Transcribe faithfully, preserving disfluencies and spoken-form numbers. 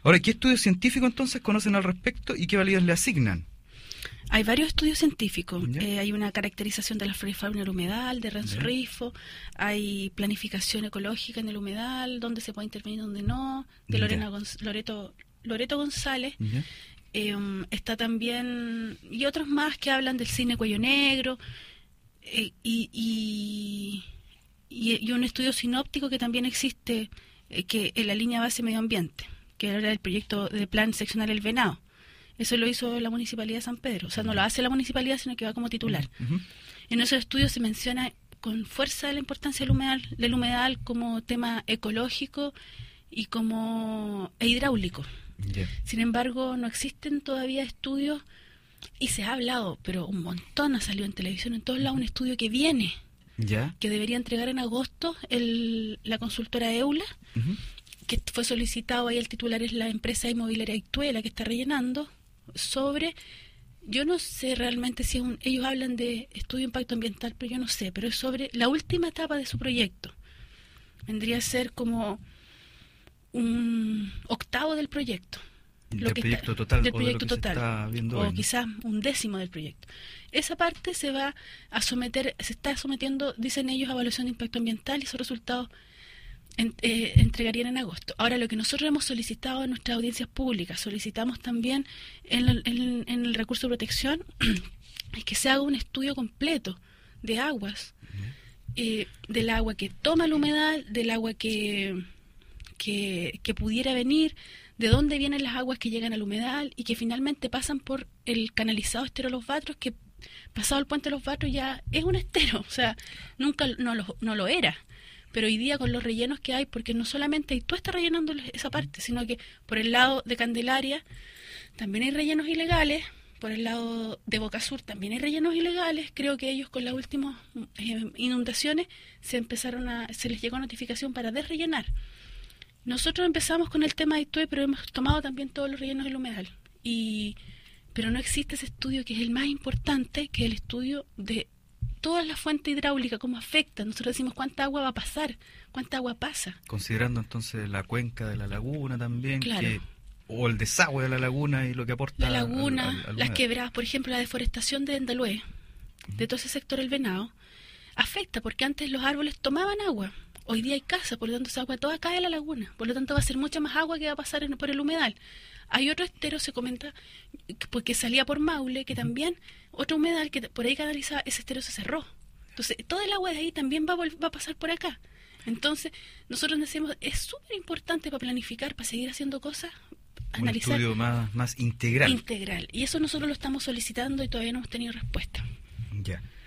Ahora, ¿qué estudios científicos entonces conocen al respecto y qué validez le asignan? Hay varios estudios científicos. Eh, hay una caracterización de la flora y fauna en el humedal, de Renzo ¿Ya? Rifo. Hay planificación ecológica en el humedal, donde se puede intervenir, donde no, de ¿Ya? Lorena Gonz- Loreto, Loreto González. ¿Ya? Eh, está también, y otros más que hablan del cine Cuello Negro, eh, y, y, y, y un estudio sinóptico que también existe, eh, que en la línea base medio ambiente, que era el proyecto de plan seccional El Venado. Eso lo hizo la Municipalidad de San Pedro. O sea, no lo hace la Municipalidad, sino que va como titular. Uh-huh. En esos estudios se menciona con fuerza la importancia del humedal, del humedal como tema ecológico y como e hidráulico. Yeah. Sin embargo, no existen todavía estudios, y se ha hablado, pero un montón ha salido en televisión, en todos lados, un estudio que viene, ¿Ya? que debería entregar en agosto el, la consultora EULA, Uh-huh. que fue solicitado, ahí el titular es la empresa inmobiliaria Ituela, que está rellenando, sobre, yo no sé realmente si es un, ellos hablan de estudio de impacto ambiental, pero yo no sé, pero es sobre la última etapa de su proyecto. Vendría a ser como un octavo del proyecto. Del proyecto está, total, del o proyecto de lo que total, se está viendo o hoy, ¿no? quizás un décimo del proyecto. Esa parte se va a someter, se está sometiendo, dicen ellos, a evaluación de impacto ambiental, y esos resultados en, eh, entregarían en agosto. Ahora, lo que nosotros hemos solicitado en nuestras audiencias públicas, solicitamos también en, la, en, en el recurso de protección, es que se haga un estudio completo de aguas, eh, del agua que toma la humedad, del agua que, que, que pudiera venir, de dónde vienen las aguas que llegan al humedal y que finalmente pasan por el canalizado estero Los Batros, que pasado el puente de Los Batros ya es un estero, o sea, nunca no lo, no lo era, pero hoy día con los rellenos que hay, porque no solamente tú estás rellenando esa parte, sino que por el lado de Candelaria también hay rellenos ilegales, por el lado de Boca Sur también hay rellenos ilegales. Creo que ellos con las últimas eh, inundaciones se empezaron a, se les llegó notificación para desrellenar. Nosotros empezamos con el tema de Itue, pero hemos tomado también todos los rellenos del humedal. Y, pero no existe ese estudio que es el más importante, que es el estudio de todas las fuentes hidráulicas, cómo afecta. Nosotros decimos cuánta agua va a pasar, cuánta agua pasa. Considerando entonces la cuenca de la laguna también, claro. que, o el desagüe de la laguna y lo que aporta. La laguna, al, al, al las quebradas, por ejemplo, la deforestación de Endalué, uh-huh. de todo ese sector del Venado, afecta porque antes los árboles tomaban agua. Hoy día hay casa, por lo tanto esa agua toda cae a la laguna, por lo tanto va a ser mucha más agua que va a pasar en, por el humedal. Hay otro estero, se comenta, porque salía por Maule, que también, otro humedal que por ahí canalizaba, ese estero se cerró. Entonces, todo el agua de ahí también va a, va a pasar por acá. Entonces, nosotros decimos, es súper importante para planificar, para seguir haciendo cosas, un analizar. estudio más, más integral. Integral. Y eso nosotros lo estamos solicitando y todavía no hemos tenido respuesta. Ya.